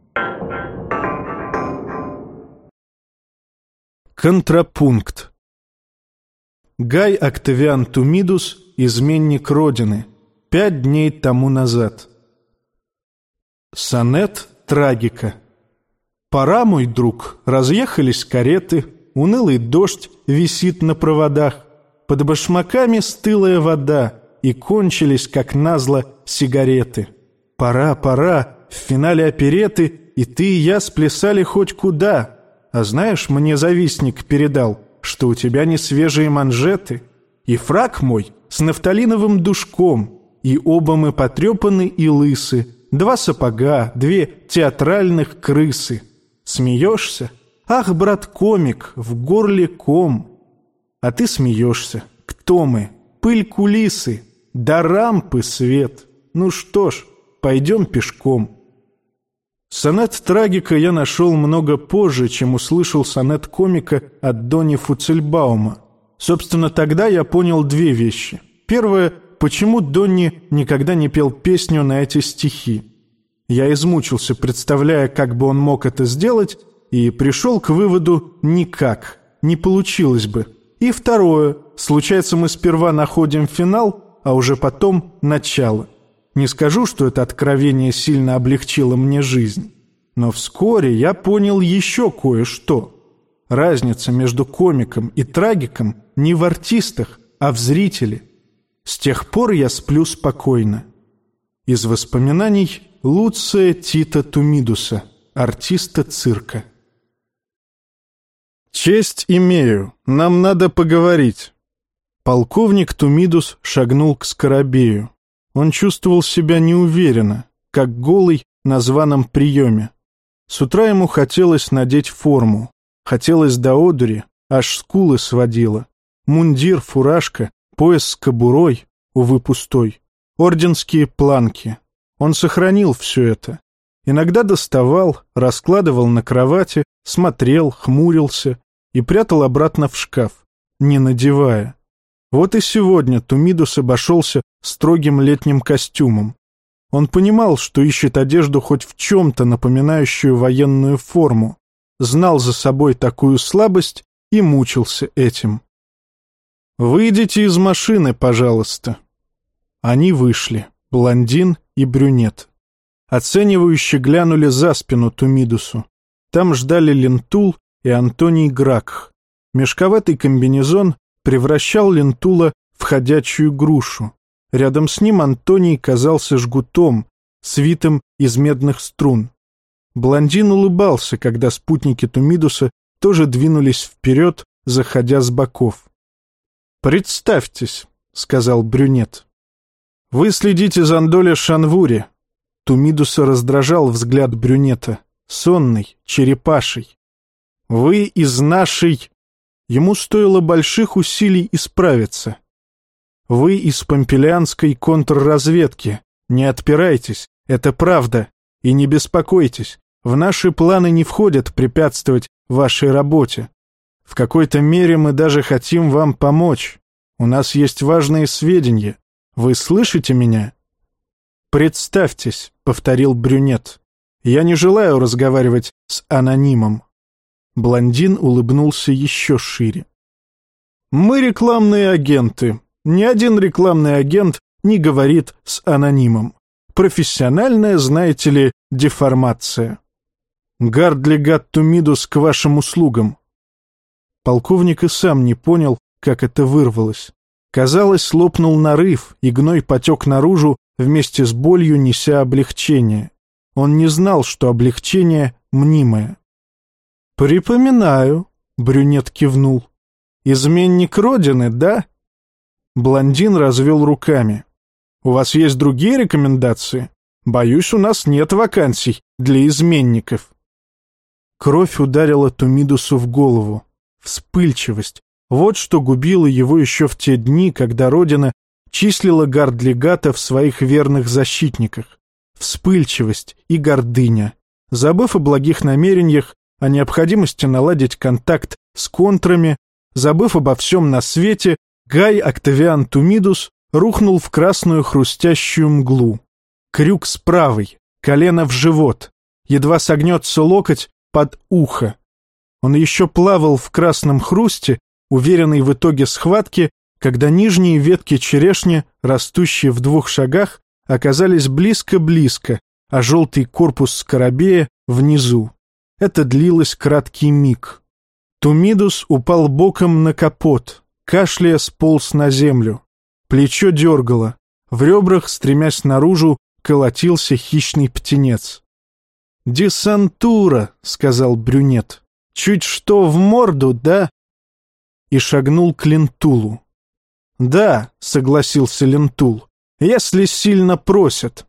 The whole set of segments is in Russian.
Контрапункт. Гай Октавиан Тумидус, изменник Родины, 5 дней тому назад. Сонет трагика. Пора, мой друг, разъехались кареты, унылый дождь висит на проводах, под башмаками стылая вода, и кончились, как назло, сигареты. Пора, пора, в финале опереты и ты и я сплясали хоть куда. А знаешь, мне завистник передал, что у тебя не свежие манжеты, и фрак мой с нафталиновым душком, и оба мы потрепаны и лысы, 2 сапога, 2 театральных крысы. Смеешься? Ах, брат-комик, в горле ком. А ты смеешься. Кто мы? Пыль кулисы, до рампы свет. Ну что ж, пойдем пешком. Сонет трагика я нашел много позже, чем услышал сонет комика от Дони Фуцельбаума. Собственно, тогда я понял 2 вещи. Первое, почему Донни никогда не пел песню на эти стихи. Я измучился, представляя, как бы он мог это сделать, и пришел к выводу «никак, не получилось бы». И второе, случается, мы сперва находим финал, а уже потом начало. Не скажу, что это откровение сильно облегчило мне жизнь, но вскоре я понял еще кое-что. Разница между комиком и трагиком не в артистах, а в зрителе. С тех пор я сплю спокойно. Из воспоминаний Луция Тита Тумидуса, артиста цирка. «Честь имею, нам надо поговорить». Полковник Тумидус шагнул к скоробею. Он чувствовал себя неуверенно, как голый на званом приеме. С утра ему хотелось надеть форму. Хотелось до одури, аж скулы сводило. Мундир, фуражка, пояс с кобурой, увы, пустой. Орденские планки. Он сохранил все это. Иногда доставал, раскладывал на кровати, смотрел, хмурился и прятал обратно в шкаф, не надевая. Вот и сегодня Тумидус обошелся строгим летним костюмом. Он понимал, что ищет одежду хоть в чем-то напоминающую военную форму, знал за собой такую слабость и мучился этим. «Выйдите из машины, пожалуйста». Они вышли, блондин и брюнет. Оценивающе глянули за спину Тумидусу. Там ждали Лентул и Антоний Гракх. Мешковатый комбинезон превращал Лентула в ходячую грушу. Рядом с ним Антоний казался жгутом, свитым из медных струн. Блондин улыбался, когда спутники Тумидуса тоже двинулись вперед, заходя с боков. «Представьтесь», — сказал брюнет. «Вы следите за Ндоле Шанвури». Тумидуса раздражал взгляд брюнета, сонный, черепаший. «Вы из нашей...» Ему стоило больших усилий исправиться. «Вы из помпелианской контрразведки. Не отпирайтесь, это правда. И не беспокойтесь, в наши планы не входит препятствовать вашей работе. В какой-то мере мы даже хотим вам помочь. У нас есть важные сведения. Вы слышите меня?» «Представьтесь», — повторил брюнет. «Я не желаю разговаривать с анонимом». Блондин улыбнулся еще шире. «Мы рекламные агенты. Ни один рекламный агент не говорит с анонимом. Профессиональная, знаете ли, деформация. Гард-легат Тумидус к вашим услугам». Полковник и сам не понял, как это вырвалось. Казалось, лопнул нарыв, и гной потек наружу вместе с болью, неся облегчение. Он не знал, что облегчение мнимое. «Припоминаю», — брюнет кивнул. «Изменник Родины, да?» Блондин развел руками. «У вас есть другие рекомендации? Боюсь, у нас нет вакансий для изменников». Кровь ударила Тумидусу в голову. Вспыльчивость. Вот что губило его еще в те дни, когда Родина числила гард-легата в своих верных защитниках. Вспыльчивость и гордыня. Забыв о благих намерениях, о необходимости наладить контакт с контрами, забыв обо всем на свете, Гай Октавиан Тумидус рухнул в красную хрустящую мглу. Крюк с правой, колено в живот. едва согнется локоть под ухо. Он еще плавал в красном хрусте, уверенный в итоге схватки, когда нижние ветки черешни, растущие в 2 шагах, оказались близко-близко, а желтый корпус скоробея внизу. Это длилось краткий миг. Тумидус упал боком на капот, кашляя сполз на землю. Плечо дергало. В ребрах, стремясь наружу, колотился хищный птенец. «Десантура», — сказал брюнет. «Чуть что в морду, да?» И шагнул к Лентулу. «Да», — согласился Лентул, — «если сильно просят».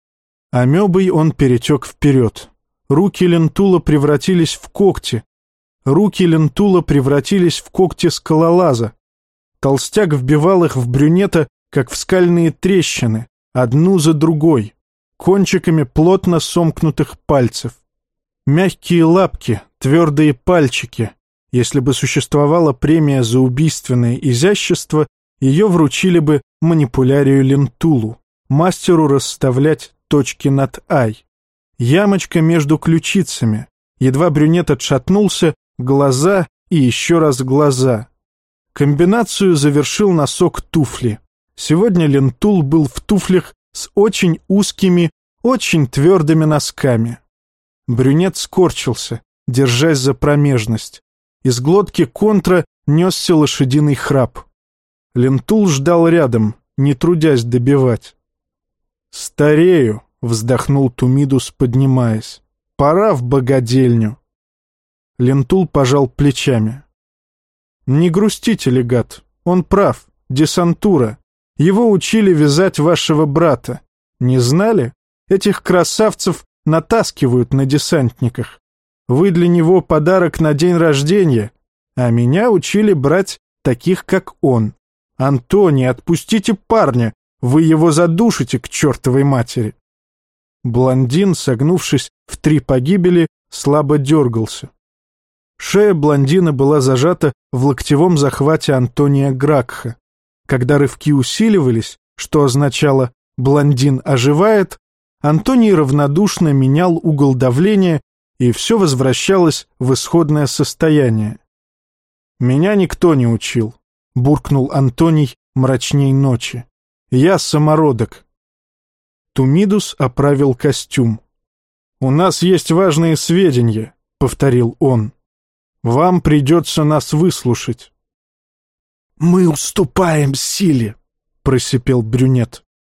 Амебой он перетек вперед. Руки Лентула превратились в когти. Руки Лентула превратились в когти скалолаза. Толстяк вбивал их в брюнета, как в скальные трещины, одну за другой, кончиками плотно сомкнутых пальцев. Мягкие лапки, твердые пальчики. Если бы существовала премия за убийственное изящество, ее вручили бы манипулярию Лентулу, мастеру расставлять точки над «ай». Ямочка между ключицами. Едва брюнет отшатнулся, глаза и еще раз глаза. Комбинацию завершил носок туфли. Сегодня Лентул был в туфлях с очень узкими, очень твердыми носками. Брюнет скорчился, держась за промежность. Из глотки контра несся лошадиный храп. Лентул ждал рядом, не трудясь добивать. «Старею», — вздохнул Тумидус, поднимаясь. «Пора в богадельню». Лентул пожал плечами. «Не грустите, легат, он прав, десантура. Его учили вязать вашего брата. Не знали? Этих красавцев натаскивают на десантниках. Вы для него подарок на день рождения, а меня учили брать таких, как он. Антоний, отпустите парня, вы его задушите к чертовой матери». Блондин, согнувшись в 3 погибели, слабо дергался. Шея блондина была зажата в локтевом захвате Антония Гракха. Когда рывки усиливались, что означало «блондин оживает», Антоний равнодушно менял угол давления, и все возвращалось в исходное состояние. «Меня никто не учил», — буркнул Антоний мрачней ночи. «Я самородок». Тумидус оправил костюм. «У нас есть важные сведения», — повторил он. «Вам придется нас выслушать». «Мы уступаем силе», — просипел брюнет.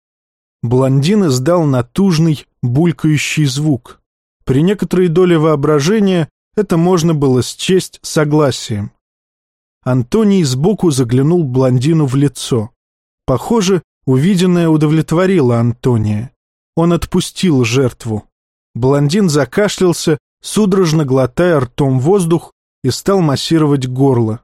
Блондин издал натужный, булькающий звук. При некоторой доле воображения это можно было счесть согласием. Антоний сбоку заглянул блондину в лицо. Похоже, увиденное удовлетворило Антония. Он отпустил жертву. Блондин закашлялся, судорожно глотая ртом воздух, и стал массировать горло.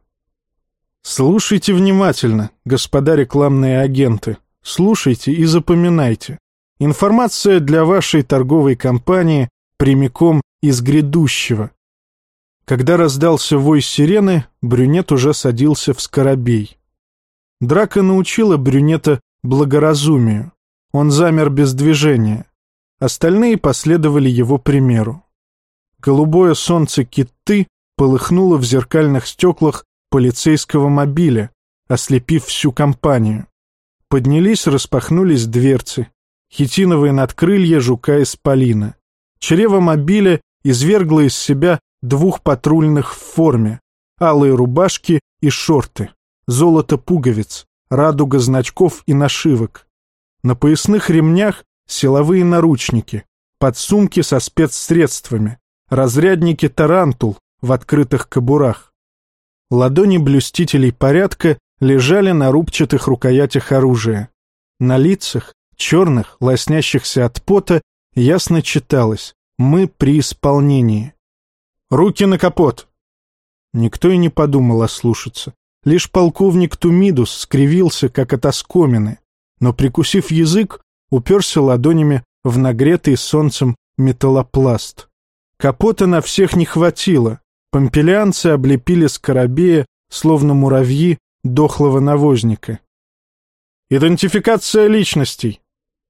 «Слушайте внимательно, господа рекламные агенты. Слушайте и запоминайте. Информация для вашей торговой компании прямиком из грядущего». Когда раздался вой сирены, брюнет уже садился в скоробей. Драка научила брюнета благоразумию. Он замер без движения. Остальные последовали его примеру. Голубое солнце Китты полыхнуло в зеркальных стеклах полицейского мобиля, ослепив всю компанию. Поднялись, распахнулись дверцы. Хитиновые надкрылья жука-исполина. Чрево мобиля извергло из себя 2 патрульных в форме, алые рубашки и шорты, золото пуговиц, радуга значков и нашивок. На поясных ремнях силовые наручники, подсумки со спецсредствами, разрядники тарантул в открытых кобурах. Ладони блюстителей порядка лежали на рубчатых рукоятях оружия. На лицах, черных, лоснящихся от пота, ясно читалось: «Мы при исполнении». «Руки на капот!» Никто и не подумал ослушаться. Лишь полковник Тумидус скривился, как от оскомины, но, прикусив язык, уперся ладонями в нагретый солнцем металлопласт. Капота на всех не хватило. Помпелианцы облепили скоробея, словно муравьи дохлого навозника. «Идентификация личностей!»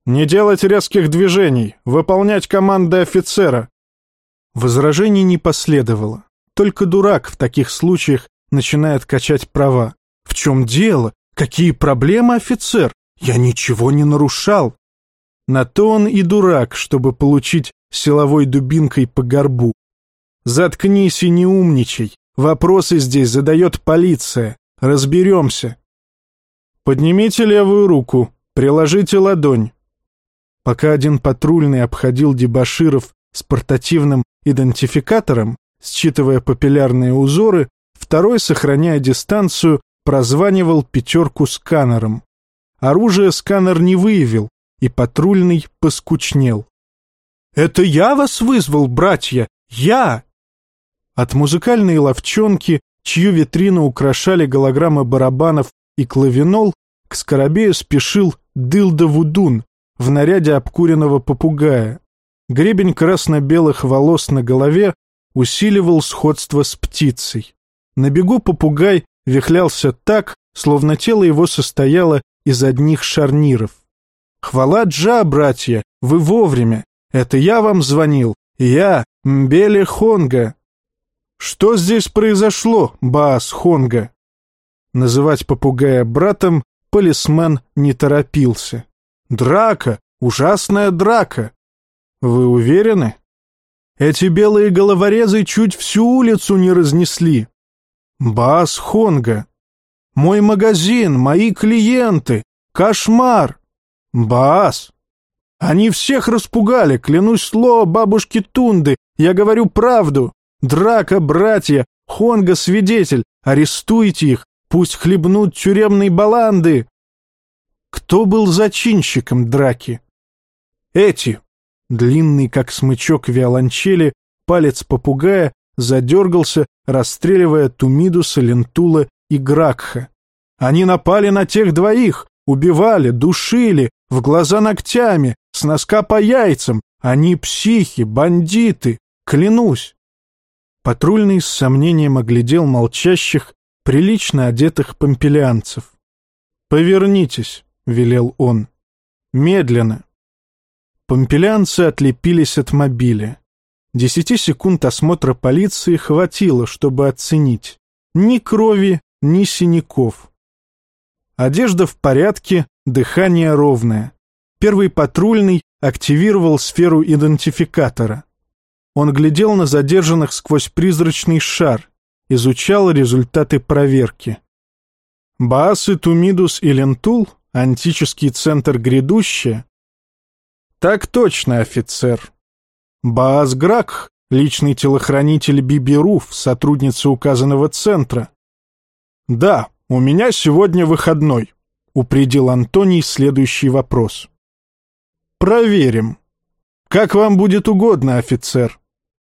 «Не делать резких движений, выполнять команды офицера». Возражений не последовало. Только дурак в таких случаях начинает качать права. «В чем дело? Какие проблемы, офицер? Я ничего не нарушал». На то он и дурак, чтобы получить силовой дубинкой по горбу. «Заткнись и не умничай. Вопросы здесь задает полиция. Разберемся». «Поднимите левую руку, приложите ладонь». Пока один патрульный обходил дебоширов с портативным идентификатором, считывая папиллярные узоры, второй, сохраняя дистанцию, прозванивал пятерку сканером. Оружие сканер не выявил, и патрульный поскучнел. «Это я вас вызвал, братья? Я!» От музыкальной ловчонки, чью витрину украшали голограммы барабанов и клавинол, к скоробею спешил Дылда-Вудун в наряде обкуренного попугая. Гребень красно-белых волос на голове усиливал сходство с птицей. На бегу попугай вихлялся так, словно тело его состояло из одних шарниров. «Хвала Джа, братья, вы вовремя. Это я вам звонил. Я, Мбеле Хонга». «Что здесь произошло, Баас Хонга?» Называть попугая братом полисмен не торопился. «Драка! Ужасная драка!» «Вы уверены?» «Эти белые головорезы чуть всю улицу не разнесли». «Баас Хонга! Мой магазин, мои клиенты! Кошмар!» «Баас! Они всех распугали, клянусь слово бабушки Тунды, я говорю правду! Драка, братья! Хонга свидетель! Арестуйте их! Пусть хлебнут тюремной баланды!» Кто был зачинщиком драки? Эти. Длинный, как смычок виолончели, палец попугая задергался, расстреливая Тумидуса, Лентула и Гракха. Они напали на тех двоих, убивали, душили, в глаза ногтями, с носка по яйцам. Они психи, бандиты, клянусь. Патрульный с сомнением оглядел молчащих, прилично одетых помпелианцев. «Повернитесь», — велел он. «Медленно». Помпелианцы отлепились от мобиля. 10 секунд осмотра полиции хватило, чтобы оценить. Ни крови, ни синяков. Одежда в порядке, дыхание ровное. Первый патрульный активировал сферу идентификатора. Он глядел на задержанных сквозь призрачный шар, изучал результаты проверки. Баасы, Тумидус и Лентул, антический центр грядущее? Так точно, офицер. Баас Гракх, личный телохранитель Биби Руф, сотрудница указанного центра. Да, у меня сегодня выходной, упредил Антоний следующий вопрос. Проверим. Как вам будет угодно, офицер.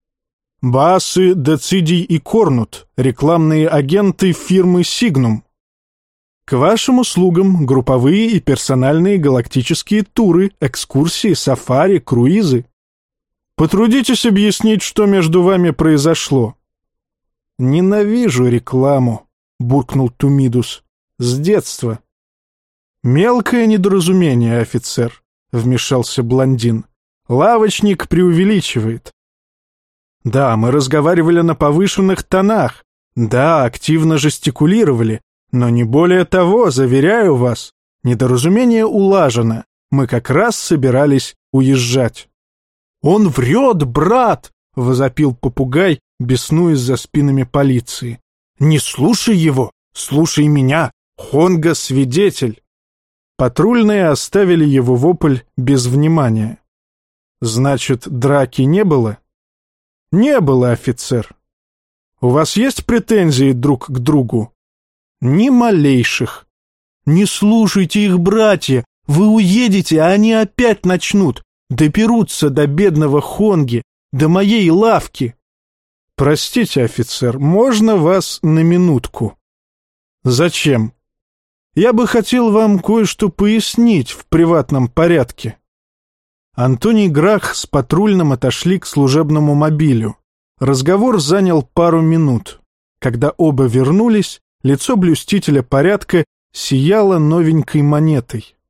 Баасы, Децидий и Корнут, рекламные агенты фирмы Сигнум. К вашим услугам групповые и персональные галактические туры, экскурсии, сафари, круизы. Потрудитесь объяснить, что между вами произошло. Ненавижу рекламу, буркнул Тумидус. С детства. Мелкое недоразумение, офицер, вмешался блондин. Лавочник преувеличивает. Да, мы разговаривали на повышенных тонах. Да, активно жестикулировали. Но не более того, заверяю вас. Недоразумение улажено. Мы как раз собирались уезжать. «Он врет, брат!» — возопил попугай, беснуясь за спинами полиции. «Не слушай его! Слушай меня! Хонга — свидетель!» Патрульные оставили его вопль без внимания. «Значит, драки не было?» «Не было, офицер. У вас есть претензии друг к другу?» «Ни малейших. Не слушайте их, братья! Вы уедете, а они опять начнут. Доберутся до бедного Хонги, до моей лавки». «Простите, офицер, можно вас на минутку?» «Зачем?» «Я бы хотел вам кое-что пояснить в приватном порядке». Антоний Гракх с патрульным отошли к служебному мобилю. Разговор занял пару минут. Когда оба вернулись, лицо блюстителя порядка сияло новенькой монетой.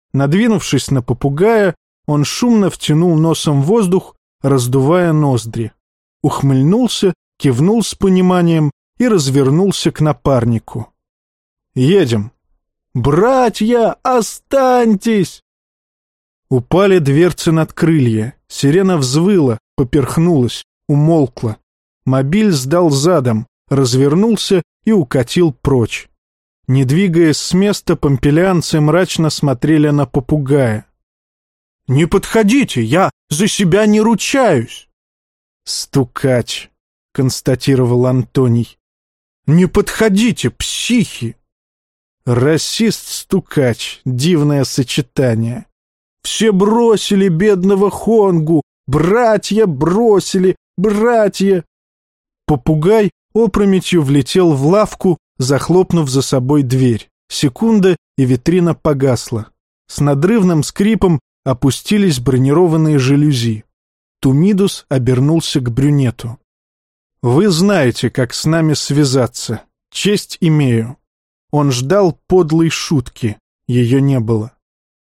Надвинувшись на попугая, он шумно втянул носом воздух, раздувая ноздри. Ухмыльнулся, кивнул с пониманием и развернулся к напарнику. «Едем!» «Братья, останьтесь!» Упали дверцы над крылья. Сирена взвыла, поперхнулась, умолкла. Мобиль сдал задом, развернулся и укатил прочь. Не двигаясь с места, помпелианцы мрачно смотрели на попугая. «Не подходите, я за себя не ручаюсь!» «Стукач», — констатировал Антоний. «Не подходите, психи!» «Расист-стукач, дивное сочетание. Все бросили бедного Хонгу, братья бросили, братья!» Попугай опрометью влетел в лавку, захлопнув за собой дверь. Секунда, и витрина погасла. С надрывным скрипом опустились бронированные жалюзи. Тумидус обернулся к брюнету. «Вы знаете, как с нами связаться. Честь имею». Он ждал подлой шутки. Ее не было.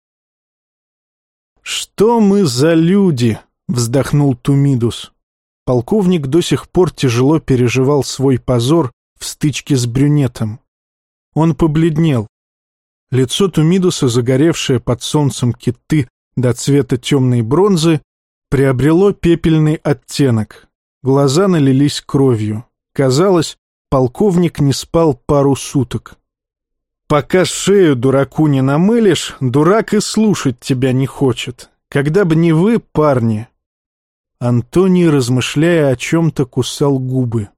«Что мы за люди?» — вздохнул Тумидус. Полковник до сих пор тяжело переживал свой позор в стычке с брюнетом. Он побледнел. Лицо Тумидуса, загоревшее под солнцем киты до цвета темной бронзы, приобрело пепельный оттенок. Глаза налились кровью. Казалось, полковник не спал пару суток. «Пока шею дураку не намылишь, дурак и слушать тебя не хочет. Когда бы не вы, парни!» Антоний, размышляя о чем-то, кусал губы.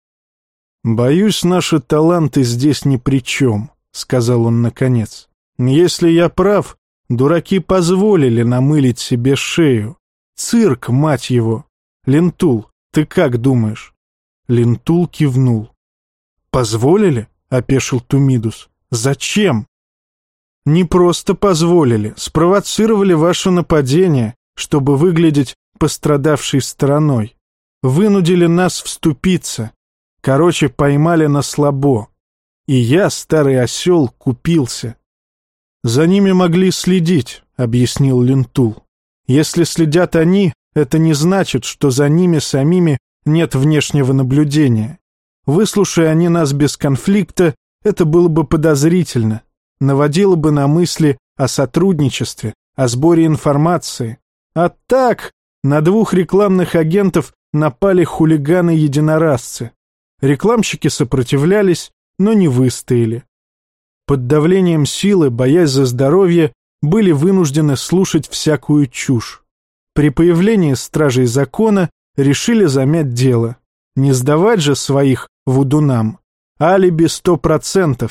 «Боюсь, наши таланты здесь ни при чем», — сказал он наконец. «Если я прав, дураки позволили намылить себе шею. Цирк, мать его! Лентул, ты как думаешь?» Лентул кивнул. «Позволили?» — опешил Тумидус. «Зачем?» «Не просто позволили, спровоцировали ваше нападение, чтобы выглядеть пострадавшей стороной. Вынудили нас вступиться. Короче, поймали на слабо. И я, старый осел, купился». «За ними могли следить», — объяснил Лентул. «Если следят они, это не значит, что за ними самими нет внешнего наблюдения. Выслушая они нас без конфликта, это было бы подозрительно, наводило бы на мысли о сотрудничестве, о сборе информации. А так, на 2 рекламных агентов напали хулиганы-единоразцы. Рекламщики сопротивлялись, но не выстояли. Под давлением силы, боясь за здоровье, были вынуждены слушать всякую чушь. При появлении стражей закона решили замять дело. Не сдавать же своих вудунам. Алиби 100%.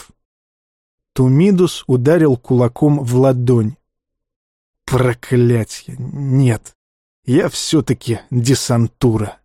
Тумидус ударил кулаком в ладонь. «Проклятье! Нет, я все-таки десантура».